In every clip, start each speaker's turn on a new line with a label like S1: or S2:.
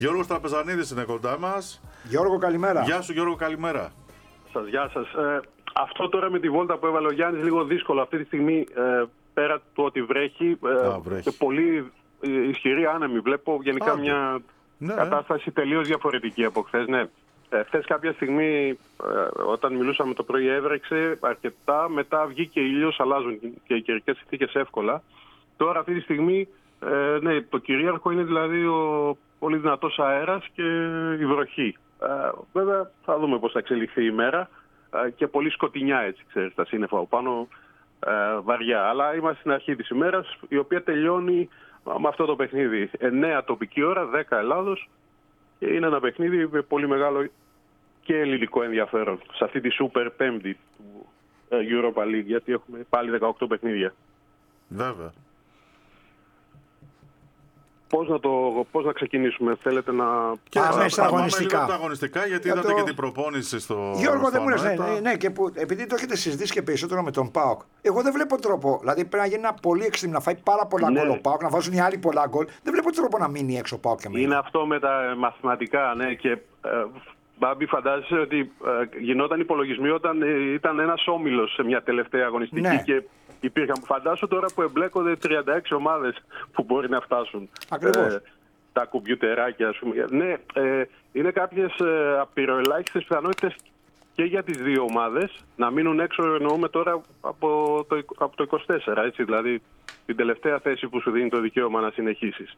S1: Γιώργος Τραπεζανίδης είναι κοντά μας.
S2: Γιώργο, καλημέρα.
S1: Γεια σου Γιώργο, καλημέρα.
S3: Γεια σας. Αυτό τώρα με τη βόλτα που έβαλε ο Γιάννης λίγο δύσκολο αυτή τη στιγμή, πέρα του ότι βρέχει, και πολύ ισχυρή άνεμη. Βλέπω γενικά μια κατάσταση τελείως διαφορετική από χθες. Ναι. Χθες κάποια στιγμή όταν μιλούσαμε το πρωί έβρεξε αρκετά, μετά βγήκε ήλιος, αλλάζουν και οι καιρικές συνθήκες εύκολα. Τώρα αυτή τη στιγμή ναι, το κυρίαρχο είναι δηλαδή ο πολύ δυνατός αέρας και η βροχή. Βέβαια θα δούμε πώς θα εξελιχθεί η μέρα και πολύ σκοτεινιά έτσι, ξέρεις, τα σύννεφα από πάνω βαριά. Αλλά είμαστε στην αρχή της ημέρας, η οποία τελειώνει με αυτό το παιχνίδι. 9 τοπική ώρα, 10 Ελλάδος, και είναι ένα παιχνίδι με πολύ μεγάλο και ελληνικό ενδιαφέρον σε αυτή τη Super Πέμπτη του Europa League, γιατί έχουμε πάλι 18 παιχνίδια.
S1: Βέβαια.
S3: Πώς να ξεκινήσουμε, θέλετε να...
S2: Πάμε στα αγωνιστικά.
S1: Λίγο τα αγωνιστικά, γιατί είδατε και την προπόνηση στο...
S2: Γιώργο, δεν μου λες, ναι, και που, επειδή το έχετε συζητήσει και περισσότερο με τον ΠΑΟΚ, εγώ δεν βλέπω τρόπο. Δηλαδή πρέπει να γίνει ένα πολύ extreme, να φάει πάρα πολλά γκολ ο ΠΑΟΚ, να βάζουν οι άλλοι πολλά γκολ. Δεν βλέπω τρόπο να μείνει έξω ο ΠΑΟΚ και
S3: είναι αυτό με τα μαθηματικά, ναι, και... Μπάμπη, φαντάζεσαι ότι γινόταν υπολογισμοί όταν ήταν ένας όμιλος σε μια τελευταία αγωνιστική, ναι, και υπήρχαν. Φαντάσου τώρα που εμπλέκονται 36 ομάδες που μπορεί να φτάσουν.
S2: Ακριβώς.
S3: Τα κουμπιουτεράκια, ας πούμε. Ναι, είναι κάποιες απειροελάχιστες πιθανότητες και για τις δύο ομάδες να μείνουν έξω, εννοούμε τώρα από το 24, έτσι, δηλαδή την τελευταία θέση που σου δίνει το δικαίωμα να συνεχίσεις.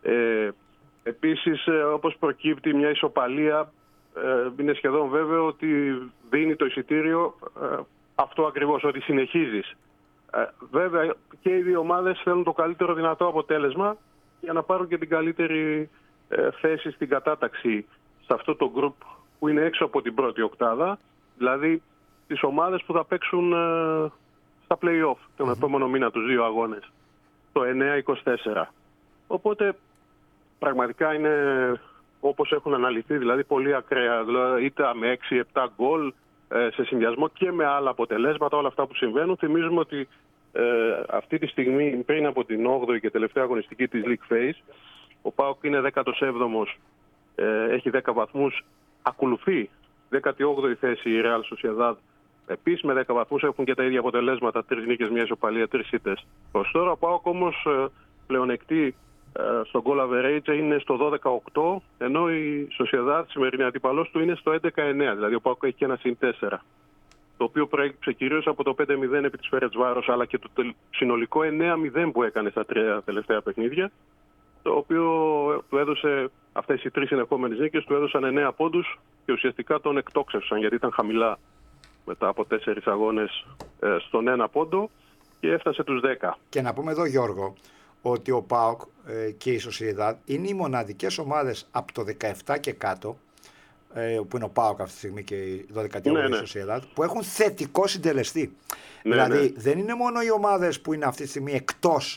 S3: Επίσης, όπως προκύπτει μια ισοπαλία, είναι σχεδόν βέβαιο ότι δίνει το εισιτήριο αυτό ακριβώς, ότι συνεχίζεις. Βέβαια και οι δύο ομάδες θέλουν το καλύτερο δυνατό αποτέλεσμα για να πάρουν και την καλύτερη θέση στην κατάταξη σε αυτό το γκρουπ που είναι έξω από την πρώτη οκτάδα, δηλαδή τις ομάδες που θα παίξουν στα play-off τον επόμενο μήνα, τους δύο αγώνες, το 9-24. Οπότε πραγματικά είναι, όπως έχουν αναλυθεί, δηλαδή πολύ ακραία, δηλαδή είτε με 6-7 γκολ σε συνδυασμό και με άλλα αποτελέσματα, όλα αυτά που συμβαίνουν. Θυμίζουμε ότι αυτή τη στιγμή, πριν από την 8η και τελευταία αγωνιστική της League Phase, ο ΠΑΟΚ είναι 17ος, έχει 10 βαθμούς, ακολουθεί 18η θέση η Real Sociedad, επίσης με 10 βαθμούς, έχουν και τα ίδια αποτελέσματα, 3 νίκες, 1 ισοπαλία, 3 ήττες. Ως τώρα ο ΠΑΟΚ όμως πλεονεκτεί στο goal average, είναι στο 12-8, ενώ η Sociedad, σημερινή αντίπαλος του, είναι στο 11-9, δηλαδή ο ΠΑΟΚ έχει και ένα συν 4. Το οποίο προέκυψε κυρίως από το 5-0 επί της Φερεντσβάρος, αλλά και το συνολικό 9-0 που έκανε στα 3 τελευταία παιχνίδια, το οποίο του έδωσε, αυτές οι 3 συνεχόμενες νίκες του έδωσαν 9 πόντους και ουσιαστικά τον εκτόξευσαν, γιατί ήταν χαμηλά μετά από 4 αγώνες στον 1 πόντο και έφτασε τους 10.
S2: Και να πούμε εδώ, Γιώργο, ότι ο ΠΑΟΚ και η Sociedad είναι οι μοναδικές ομάδες από το 17 και κάτω, που είναι ο ΠΑΟΚ αυτή τη στιγμή και η 12η Sociedad, που έχουν θετικό συντελεστή. Δηλαδή δεν είναι μόνο οι ομάδες που είναι αυτή τη στιγμή εκτός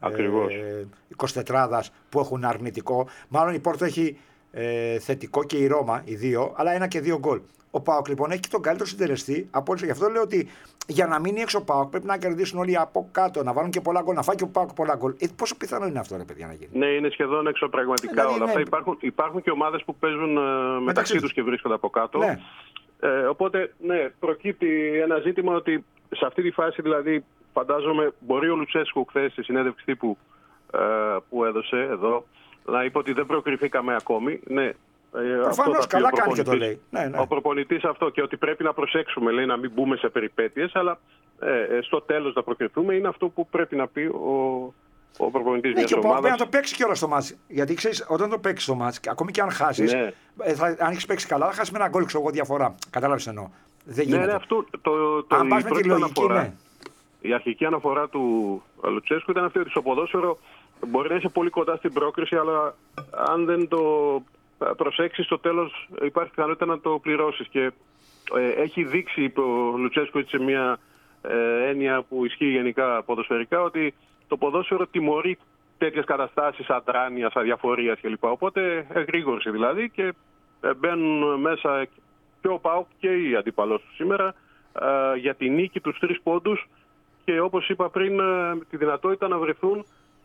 S2: 24 που έχουν αρνητικό. Μάλλον η Πόρτο έχει θετικό και η Ρώμα, οι δύο, αλλά 1 και 2 γκολ. Ο ΠΑΟΚ λοιπόν έχει τον καλύτερο συντελεστή από όλους. Γι' αυτό λέω ότι για να μείνει έξω ο ΠΑΟΚ πρέπει να κερδίσουν όλοι από κάτω, να βάλουν και πολλά γκολ, να φάει και ο ΠΑΟΚ πολλά γκολ. Πόσο πιθανό είναι αυτό, ρε παιδιά, να γίνει?
S3: Ναι, είναι σχεδόν έξω πραγματικά όλα αυτά. Υπάρχουν και ομάδες που παίζουν μεταξύ τους και βρίσκονται από κάτω.
S2: Ναι.
S3: Οπότε, ναι, προκύπτει ένα ζήτημα ότι σε αυτή τη φάση, δηλαδή, φαντάζομαι, μπορεί ο Λουτσέσκου χθες στη συνέντευξη τύπου που έδωσε εδώ να είπε ότι δεν προκριθήκαμε ακόμη. Ναι.
S2: Προφανώς καλά κάνει και το λέει. Ναι.
S3: Ο προπονητής αυτό, και ότι πρέπει να προσέξουμε, λέει, να μην μπούμε σε περιπέτειες, αλλά στο τέλος να προκριθούμε, είναι αυτό που πρέπει να πει ο προπονητής μιας ομάδας.
S2: Πρέπει να το παίξει κιόλας στο μάτς. Γιατί ξέρεις, όταν το παίξεις στο μάτς, ακόμη και αν χάσεις, αν έχεις παίξει καλά, θα χάσεις με ένα γκολ, ξέρω εγώ, διαφορά. Κατάλαβες εννοώ. Δεν γίνεται.
S3: Ναι, αυτό
S2: αν πας με τη λογική, ναι.
S3: Η αρχική αναφορά του Λουτσέσκου ήταν αυτή, ότι στο ποδόσφαιρο μπορεί να είσαι πολύ κοντά στην πρόκριση, αλλά αν δεν το προσέξεις, στο τέλος υπάρχει πιθανότητα να το πληρώσεις. Και έχει δείξει ο Λουτσέσκου σε μια έννοια που ισχύει γενικά ποδοσφαιρικά, ότι το ποδόσφαιρο τιμωρεί τέτοιες καταστάσεις αδράνειας, αδιαφορίας κλπ. Οπότε εγρήγορση δηλαδή, και μπαίνουν μέσα και ο ΠΑΟΚ και οι αντίπαλος του σήμερα για τη νίκη, τους 3 πόντους, και όπως είπα πριν, τη δυνατότητα να βρεθούν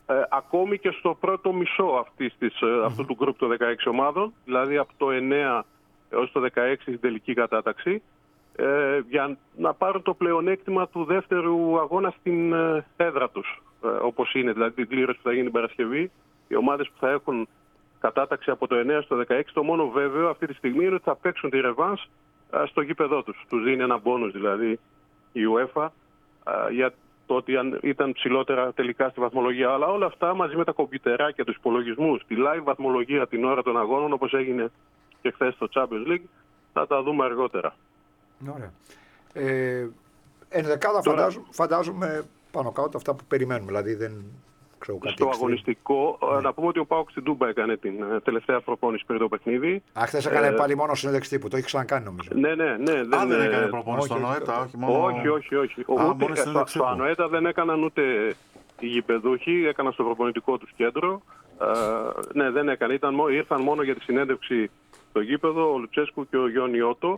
S3: ακόμη και στο πρώτο μισό αυτού του γκρουπ των 16 ομάδων, δηλαδή από το 9 έως το 16 στην τελική κατάταξη, για να πάρουν το πλεονέκτημα του δεύτερου αγώνα στην έδρα τους, όπως είναι, δηλαδή την κλήρωση που θα γίνει την Παρασκευή. Οι ομάδες που θα έχουν κατάταξη από το 9 στο 16, το μόνο βέβαιο αυτή τη στιγμή είναι ότι θα παίξουν τη ρεβάνς στο γήπεδό τους. Τους δίνει ένα μπόνους δηλαδή η UEFA για το ότι ήταν ψηλότερα τελικά στη βαθμολογία. Αλλά όλα αυτά μαζί με τα κομπιουτεράκια, τους υπολογισμούς, τη live βαθμολογία την ώρα των αγώνων, όπως έγινε και χθες στο Champions League, θα τα δούμε αργότερα.
S2: Ωραία. Ενδεκάδα φαντάζομαι πάνω κάτω αυτά που περιμένουμε. Δηλαδή δεν ξέρω κάτι.
S3: Στο αγωνιστικό, να πούμε ότι ο ΠΑΟΚ στην Τούμπα έκανε την τελευταία προπόνηση πριν το παιχνίδι.
S2: Χθες έκανε πάλι μόνο συνέντευξη τύπου. Το έχει ξανακάνει νομίζω.
S3: Ναι.
S1: Δεν έκανε προπόνηση στον ΑΝΟΕΤΑ, όχι μόνο.
S3: Όχι. Ούτε στο ΑΝΟΕΤΑ δεν έκαναν ούτε οι γηπεδούχοι, έκαναν στο προπονητικό τους κέντρο. Ναι, δεν έκανε. Ήρθαν μόνο για τη συνέντευξη στο γήπεδο ο Λουτσέσκου και ο Γιόνι Ότο.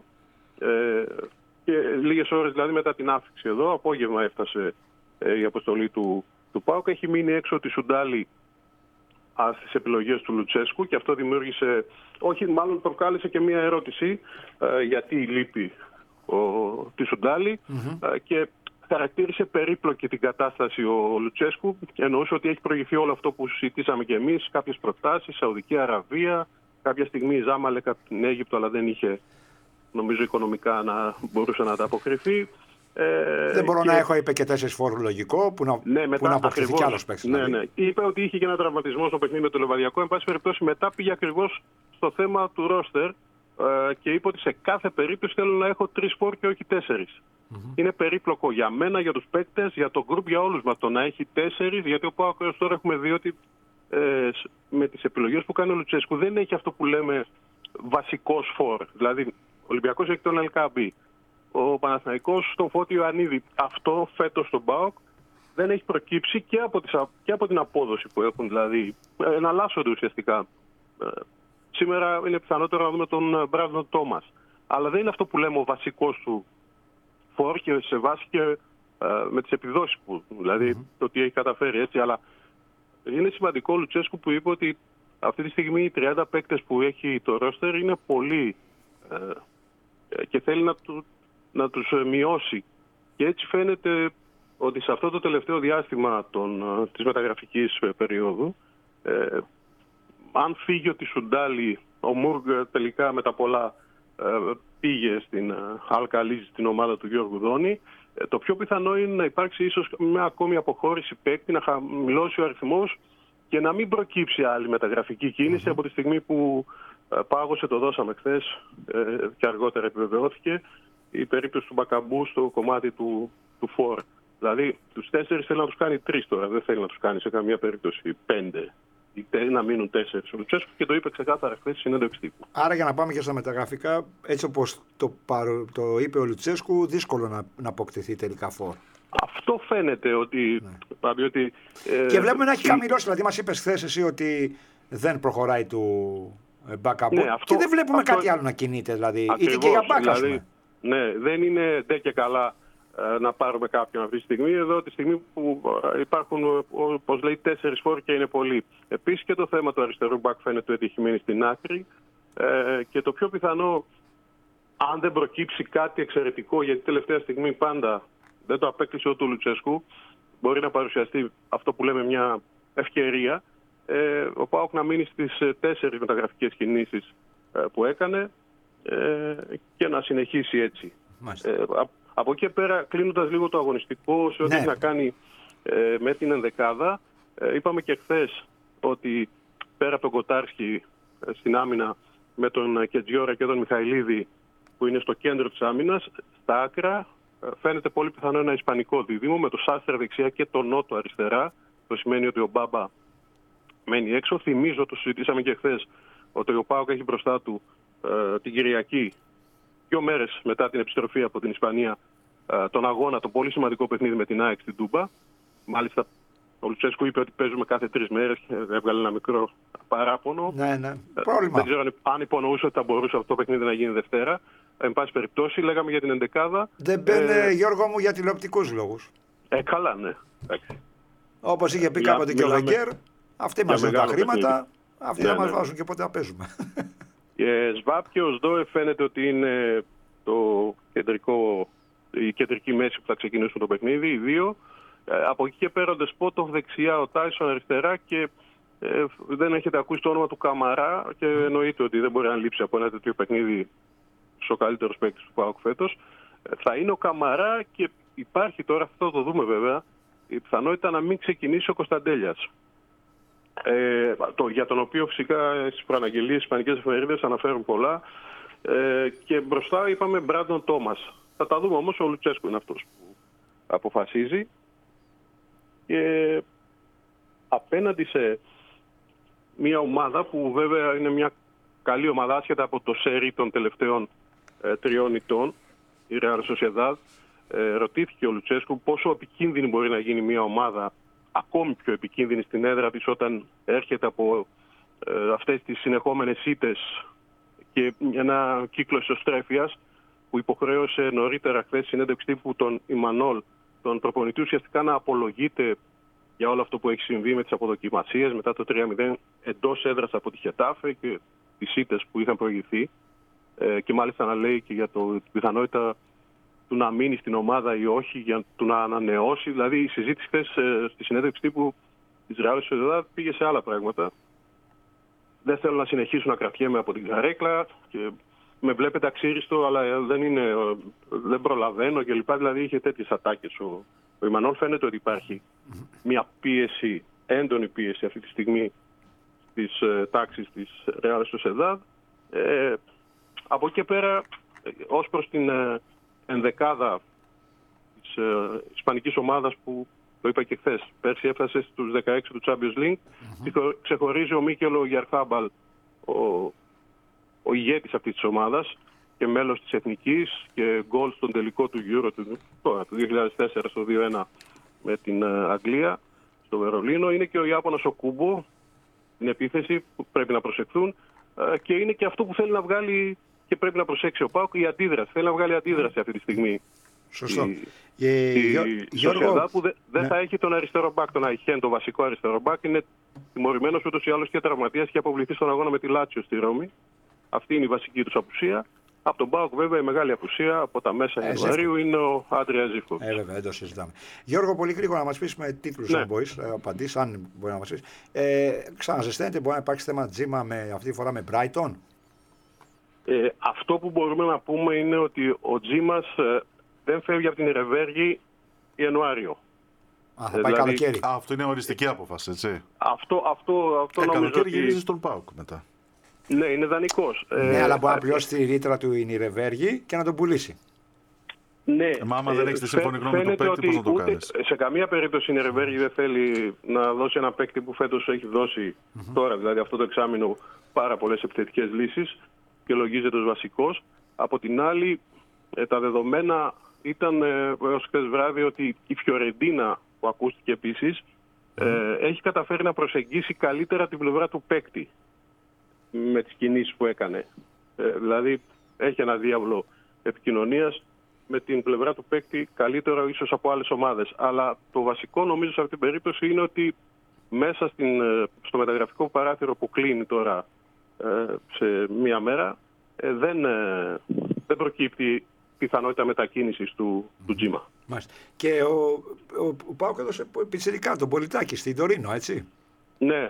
S3: Και λίγες ώρες δηλαδή μετά την άφηξη εδώ, απόγευμα έφτασε η αποστολή του ΠΑΟΚ. Έχει μείνει έξω τη Σουντάλη στις επιλογές του Λουτσέσκου και αυτό δημιούργησε, μάλλον προκάλεσε και μία ερώτηση γιατί λείπει τη Σουντάλη και χαρακτήρισε περίπλοκη την κατάσταση ο Λουτσέσκου και εννοούσε ότι έχει προηγηθεί όλο αυτό που συζητήσαμε και εμείς, κάποιες προτάσεις, Σαουδική Αραβία, κάποια στιγμή η Ζάμαλεκ από την Αίγυπτο, αλλά δεν είχε νομίζω οικονομικά να μπορούσε να ανταποκριθεί.
S2: Δεν μπορώ να έχω, είπε και 4 φόρου λογικό που να αποκτηθεί κι άλλος παίκτης.
S3: Ναι. Είπε ότι είχε και ένα τραυματισμό στο παιχνίδι με το Λεβαδιακό. Εν πάση περιπτώσει, μετά πήγε ακριβώς στο θέμα του ρόστερ και είπε ότι σε κάθε περίπτωση θέλω να έχω 3 φόρ και όχι 4. Είναι περίπλοκο για μένα, για τους παίκτες, για το γκρουπ, για όλους μας το να έχει 4, γιατί ο ΠΑΟΚ τώρα έχουμε δει ότι με τις επιλογές που κάνει ο Λουτσέσκου δεν έχει αυτό που λέμε βασικός φόρ. Δηλαδή, ο Ολυμπιακός έχει τον Ελκαμπή. Ο Παναθηναϊκός στον Φώτιο Ιωαννίδη. Αυτό φέτος στον ΠΑΟΚ δεν έχει προκύψει και από την απόδοση που έχουν. Δηλαδή, εναλλάσσονται ουσιαστικά. Σήμερα είναι πιθανότερο να δούμε τον Μπράντον Τόμας. Αλλά δεν είναι αυτό που λέμε ο βασικός του φόρ και σε βάση και με τις επιδόσεις που. Δηλαδή, το τι έχει καταφέρει έτσι. Αλλά είναι σημαντικό ο Λουτσέσκου που είπε ότι αυτή τη στιγμή οι 30 παίκτες που έχει το ρόστερ είναι πολλοί και θέλει να τους μειώσει. Και έτσι φαίνεται ότι σε αυτό το τελευταίο διάστημα της μεταγραφικής περίοδου, αν φύγει ο Τισουντάλη, ο Μουργκ τελικά με τα πολλά πήγε στην Αλκαλίζη, στην ομάδα του Γιώργου Δόνη, το πιο πιθανό είναι να υπάρξει ίσως μια ακόμη αποχώρηση παίκτη, να χαμηλώσει ο αριθμός και να μην προκύψει άλλη μεταγραφική κίνηση από τη στιγμή που πάγωσε, το δώσαμε χθες και αργότερα επιβεβαιώθηκε, η περίπτωση του Μπακαμπού στο κομμάτι του φόρ. Δηλαδή, τους 4 θέλει να τους κάνει 3 τώρα, δεν θέλει να τους κάνει σε καμία περίπτωση 5 ή να μείνουν 4. Ο Λουτσέσκου και το είπε ξεκάθαρα χθες στη συνέντευξη τύπου.
S2: Άρα, για να πάμε και στα μεταγραφικά, έτσι όπως το είπε ο Λουτσέσκου, δύσκολο να αποκτηθεί τελικά φόρ.
S3: Αυτό φαίνεται ότι. Ναι. Ότι
S2: και βλέπουμε να έχει χαμηλώσει. Δηλαδή, μας είπες χθες εσύ ότι δεν προχωράει του backup. Ναι, και δεν βλέπουμε κάτι άλλο να κινείται. Δηλαδή, είτε και για backup.
S3: Ναι, δεν είναι ντε και καλά να πάρουμε κάποιον αυτή τη στιγμή. Εδώ τη στιγμή που υπάρχουν, όπως λέει, 4 φόρ και είναι πολλοί. Επίσης και το θέμα του αριστερού μπακ φαίνεται ότι έχει μείνει στην άκρη. Και το πιο πιθανό, αν δεν προκύψει κάτι εξαιρετικό, γιατί τελευταία στιγμή πάντα δεν το απέκτησε ο του Λουτσέσκου, μπορεί να παρουσιαστεί αυτό που λέμε μια ευκαιρία. Ο ΠΑΟΚ να μείνει στις 4 μεταγραφικές κινήσεις που έκανε και να συνεχίσει έτσι. Από εκεί πέρα, κλείνοντας λίγο το αγωνιστικό σε ό,τι έχει να κάνει με την ενδεκάδα, είπαμε και χθες ότι πέρα από τον Κοτάρσκι στην άμυνα με τον Κετζιόρα και τον Μιχαηλίδη που είναι στο κέντρο της άμυνας, στα άκρα φαίνεται πολύ πιθανό ένα ισπανικό δίδυμο με το Σάστρε δεξιά και τον Νότο αριστερά. Το σημαίνει ότι ο Μπάμπα μένει έξω. Θυμίζω, το συζητήσαμε και χθες, ότι ο ΠΑΟΚ έχει μπροστά του την Κυριακή, 2 μέρες μετά την επιστροφή από την Ισπανία, τον αγώνα, το πολύ σημαντικό παιχνίδι με την ΑΕΚ στην Τούμπα. Μάλιστα, ο Λουτσέσκου είπε ότι παίζουμε κάθε 3 μέρες και έβγαλε ένα μικρό παράπονο.
S2: Ναι. Πρόβλημα.
S3: Δεν ξέρω αν υπονοούσε ότι θα μπορούσε αυτό το παιχνίδι να γίνει Δευτέρα. Εν πάση περιπτώσει, λέγαμε για την ενδεκάδα.
S2: Δεν μπαίνει, Γιώργο μου, για τηλεοπτικούς λόγους.
S3: Καλά, ναι.
S2: Όπως είχε πει κάποτε και ο Βεγγέρ, αυτοί μας δίνουν τα χρήματα, αυτοί θα μας βάζουν και πότε θα παίζουμε.
S3: ΣΒΑΠ και ο ΣΔΟΕ φαίνεται ότι είναι η κεντρική μέση που θα ξεκινήσουν το παιχνίδι, οι δύο. Από εκεί και πέρα ο Ντεσπότοφ δεξιά, ο Τάισον αριστερά και δεν έχετε ακούσει το όνομα του Καμαρά και εννοείται ότι δεν μπορεί να λείψει από ένα τέτοιο παιχνίδι ο καλύτερος παίκτης του ΠΑΟΚ φέτος. Θα είναι ο Καμαρά και υπάρχει τώρα, αυτό θα το δούμε βέβαια, η πιθανότητα να μην ξεκινήσει ο Κωνσταντέλιας. Για τον οποίο φυσικά στις προαναγγελίες ισπανικές εφημερίδες αναφέρουν πολλά. Και μπροστά είπαμε Μπράντον Τόμας. Θα τα δούμε όμως, ο Λουτσέσκου είναι αυτός που αποφασίζει. Και απέναντι σε μια ομάδα που βέβαια είναι μια καλή ομάδα άσχετα από το σέρι των τελευταίων 3 ετών, η Real Sociedad, ρωτήθηκε ο Λουτσέσκου πόσο επικίνδυνη μπορεί να γίνει μια ομάδα, ακόμη πιο επικίνδυνη στην έδρα της, όταν έρχεται από αυτές τις συνεχόμενες ήττες και ένα κύκλο εσωστρέφειας που υποχρέωσε νωρίτερα χθες συνέντευξη τύπου τον Ιμανόλ, τον προπονητή, ουσιαστικά να απολογείται για όλο αυτό που έχει συμβεί με τις αποδοκιμασίες μετά το 3-0 εντός έδρας από τη Χετάφε και τις ήττες που είχαν προηγηθεί, και μάλιστα να λέει και για την πιθανότητα του να μείνει στην ομάδα ή όχι, για του να ανανεώσει. Δηλαδή η συζήτηση χθες στη συνέντευξη τύπου της Real Sociedad πήγε σε άλλα πράγματα. Δεν θέλω να συνεχίσω να κρατιέμαι από την καρέκλα και με βλέπετε αξίριστο, αλλά δεν προλαβαίνω κλπ. Δηλαδή είχε τέτοιες ατάκες. Ο Ιμανόλ φαίνεται ότι υπάρχει μια πίεση, έντονη πίεση αυτή τη στιγμή στις τάξεις της Real Sociedad. Από εκεί και πέρα, ως προς την ενδεκάδα της ισπανικής ομάδας που το είπα και χθες, πέρσι έφτασε στους 16 του Champions League, ξεχωρίζει ο Μίκελο Γιαρχάμπαλ, ο ηγέτης αυτής της ομάδας και μέλος της Εθνικής και γκολ στον τελικό του Euro του 2004 στο 2-1 με την Αγγλία στο Βερολίνο. Είναι και ο Ιάπωνας ο Κούμπο, την επίθεση που πρέπει να προσεχθούν, και είναι και αυτό που θέλει να βγάλει και πρέπει να προσέξει ο ΠΑΟΚ, η αντίδραση. Θέλει να βγάλει αντίδραση αυτή τη στιγμή.
S2: Σωστό.
S3: Γιώργο, που δεν θα έχει τον αριστερό μπακ, τον Αϊχέν, τον βασικό αριστερό μπακ. Είναι τιμωρημένος ούτως ή άλλως και τραυματίας και αποβληθεί στον αγώνα με τη Λάτσιο στη Ρώμη. Αυτή είναι η βασική τους απουσία. Από τον ΠΑΟΚ, βέβαια, η μεγάλη απουσία από τα μέσα Ιανουαρίου είναι ο Άντρια Ζίβκοβιτς.
S2: Βέβαια, δεν το συζητάμε. Γιώργο, πολύ γρήγορα να μας πεις με τίτλους, αν μπορείς, απαντήσεις, αν μπορεί να μας πεις. Ξαναζεσταίνεται, μπορεί να υπάρξει θέμα Τζίμα αυτή τη φορά με Brighton.
S3: Αυτό που μπορούμε να πούμε είναι ότι ο Τζίμας δεν φεύγει από την Ρεβέργη Ιανουάριο.
S2: Θα πάει καλοκαίρι.
S1: Αυτό είναι οριστική απόφαση, έτσι.
S3: Αυτό νομίζω
S1: καλοκαίρι
S3: ότι
S1: γυρίζει στον ΠΑΟΚ μετά.
S3: Ναι, είναι δανεικός.
S2: Ναι, αλλά μπορεί να πληρώσει τη ρήτρα του η Ρεβέργη και να τον πουλήσει.
S3: Ναι.
S1: Άμα δεν έχει τη σύμφωνη γνώμη του παίκτη, πώς να το κάνεις?
S3: Σε καμία περίπτωση η Ρεβέργη δεν θέλει να δώσει ένα παίκτη που φέτος έχει δώσει τώρα, δηλαδή αυτό το εξάμηνο, πάρα πολλές επιθετικές λύσεις και λογίζεται ως βασικός. Από την άλλη, τα δεδομένα ήταν έως χθες βράδυ ότι η Φιωρεντίνα, που ακούστηκε επίσης, έχει καταφέρει να προσεγγίσει καλύτερα την πλευρά του παίκτη με τις κινήσεις που έκανε. Δηλαδή έχει ένα διάβλο επικοινωνίας με την πλευρά του παίκτη καλύτερο ίσως από άλλες ομάδες. Αλλά το βασικό νομίζω σε αυτή την περίπτωση είναι ότι μέσα στο μεταγραφικό παράθυρο που κλείνει τώρα σε μία μέρα δεν προκύπτει πιθανότητα μετακίνησης του Τζίμα.
S2: Μάλιστα. Και ο ΠΑΟΚ έδωσε πιτσιρικά τον Πολιτάκη στην Τωρίνο, έτσι.
S3: Ναι,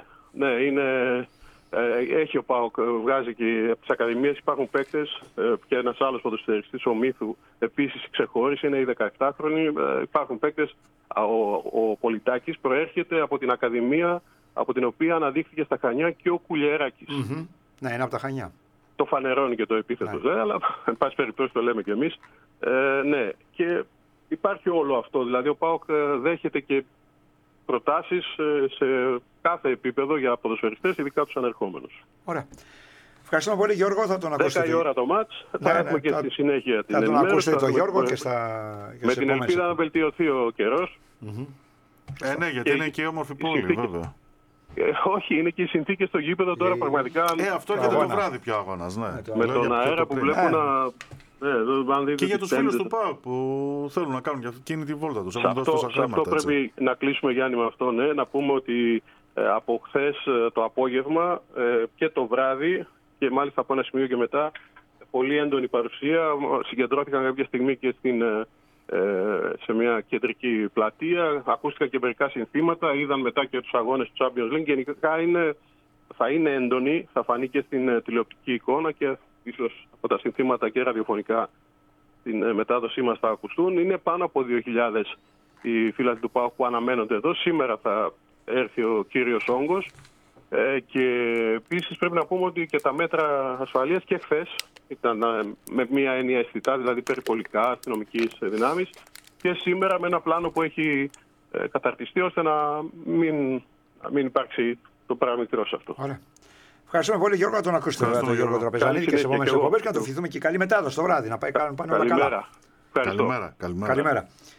S3: έχει ο ΠΑΟΚ, βγάζει και από τις ακαδημίες υπάρχουν παίκτες, και ένας άλλος ποδοσφαιριστής, ο Μύθου, επίσης ξεχώρισε, είναι οι 17χρονοι. Υπάρχουν παίκτες. Ο Πολιτάκης προέρχεται από την ακαδημία από την οποία αναδείχθηκε στα Χανιά και ο Κουλιεράκης.
S2: Ναι, είναι από τα Χανιά.
S3: Το φανερώνει και το επίθετο, αλλά εν πάση περιπτώσει το λέμε κι εμείς. Ναι, και υπάρχει όλο αυτό. Δηλαδή ο ΠΑΟΚ δέχεται και προτάσεις σε κάθε επίπεδο για ποδοσφαιριστές, ειδικά τους ανερχόμενους.
S2: Ωραία. Ευχαριστούμε πολύ, Γιώργο. Θα τον ακούσετε.
S3: 10 η ώρα το μάτς. Θα έχουμε και στη συνέχεια την
S2: ενημέρωση. Θα τον ακούσετε τον Γιώργο και
S3: με την ελπίδα να βελτιωθεί ο καιρός.
S1: Ναι, γιατί είναι και η όμορφη πόλη, βέβαια.
S3: Όχι, είναι και οι συνθήκες στο γήπεδο τώρα πραγματικά.
S1: Αυτό έρχεται το βράδυ πιο αγώνας, ναι.
S3: Με τον αέρα που βλέπω
S1: Και για τους φίλους του ΠΑΟΚ που θέλουν να κάνουν και εκείνη τη βόλτα τους.
S3: Αυτό πρέπει να κλείσουμε, Γιάννη, με αυτό. Ναι. Να πούμε ότι από χθες το απόγευμα και το βράδυ και μάλιστα από ένα σημείο και μετά πολύ έντονη παρουσία. Συγκεντρώθηκαν κάποια στιγμή και σε μια κεντρική πλατεία. Ακούστηκαν και μερικά συνθήματα. Είδαν μετά και τους αγώνες του Champions League. Γενικά θα είναι έντονη, θα φανεί και στην τηλεοπτική εικόνα και ίσως από τα συνθήματα και ραδιοφωνικά στην μετάδοσή μας θα ακουστούν. Είναι πάνω από 2.000 οι φίλοι του ΠΑΟΚ που αναμένονται εδώ. Σήμερα θα έρθει ο κύριος όγκος. Και επίσης πρέπει να πούμε ότι και τα μέτρα ασφαλείας και χθες ήταν με μια έννοια αισθητά, δηλαδή περιπολικά, αστυνομικής δυνάμεις, και σήμερα με ένα πλάνο που έχει καταρτιστεί ώστε να μην υπάρξει το παραμικρό σε αυτό.
S2: Ωραία. Ευχαριστούμε πολύ, Γιώργο, να τον ακούσετε τον Γιώργο Τραπεζανίδη και σε επόμενες εκπομπές και να το ευχηθούμε και καλή μετάδοση το βράδυ. Να πάει πάνε όλα καλά.
S3: Καλημέρα.
S1: Καλημέρα.